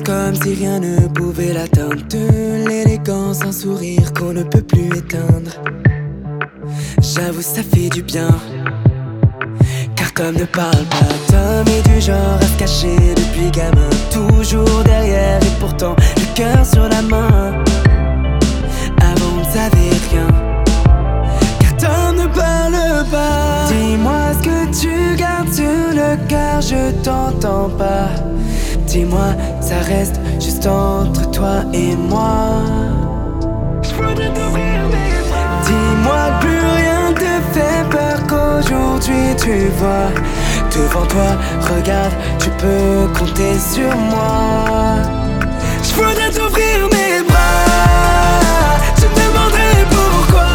Comme si rien ne pouvait l'atteindre, de l'élégance, un sourire qu'on ne peut plus éteindre. J'avoue ça fait du bien, car Tom ne parle pas. Tom est du genre à se cacher depuis gamin, toujours derrière et pourtant le cœur sur la main. Avant on ne savait rien, car Tom ne parle pas. Dis-moi ce que tu gardes sur le cœur, je t'entends pas. Dis-moi, ça reste juste entre toi et moi. Je voudrais t'ouvrir mes bras. Dis-moi que plus rien te fait peur, qu'aujourd'hui tu vois devant toi, regarde, tu peux compter sur moi. Je voudrais t'ouvrir mes bras, je te demanderai pourquoi.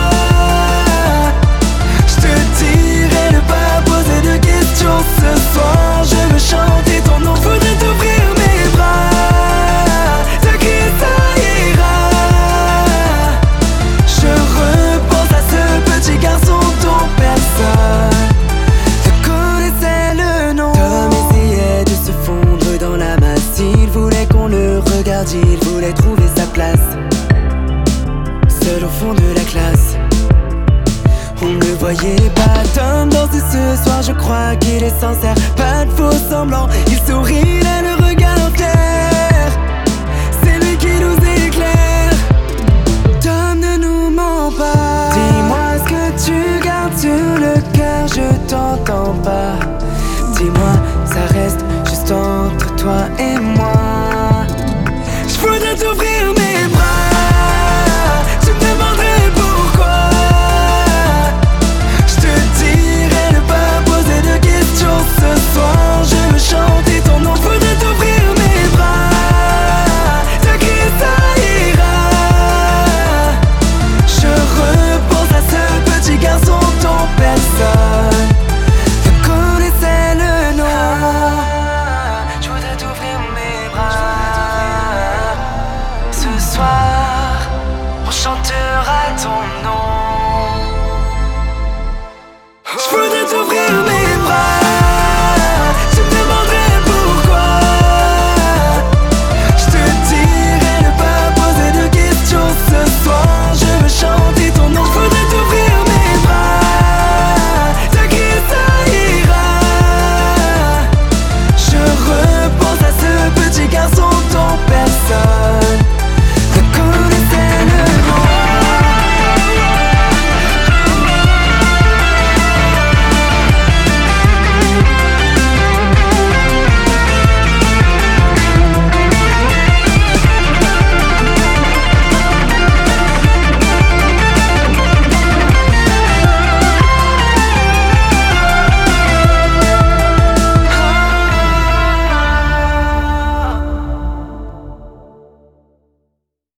Je te dirai de pas poser de questions ce soir. Je veux chanter ton nom, voudrais t'ouvrir mes bras, te crier ça ira. Je repense à ce petit garçon dont personne ne connaissait le nom. Tom essayait de se fondre dans la masse, il voulait qu'on le regarde, il voulait trouver sa place. Seul au fond de la classe, on ne le voyait pas. Tom danser ce soir, je crois qu'il est sincère, pas de faux semblants. Il sourit, il a le regard fier, c'est lui qui nous éclaire. Tom ne nous ment pas. Dis-moi ce que tu gardes sur le cœur, je t'entends pas. Dis-moi, ça reste juste entre toi et moi. Je voudrais t'ouvrir mes bras, je me demanderai pourquoi. Je te dirai de pas poser de questions ce soir. Je veux chanter ton nom, voudrais t'ouvrir mes bras, te crier ça ira. Je repense à ce petit garçon dont personne ne connaissait le nom. Je voudrais t'ouvrir mes bras. Ce soir, on chantera ton nom.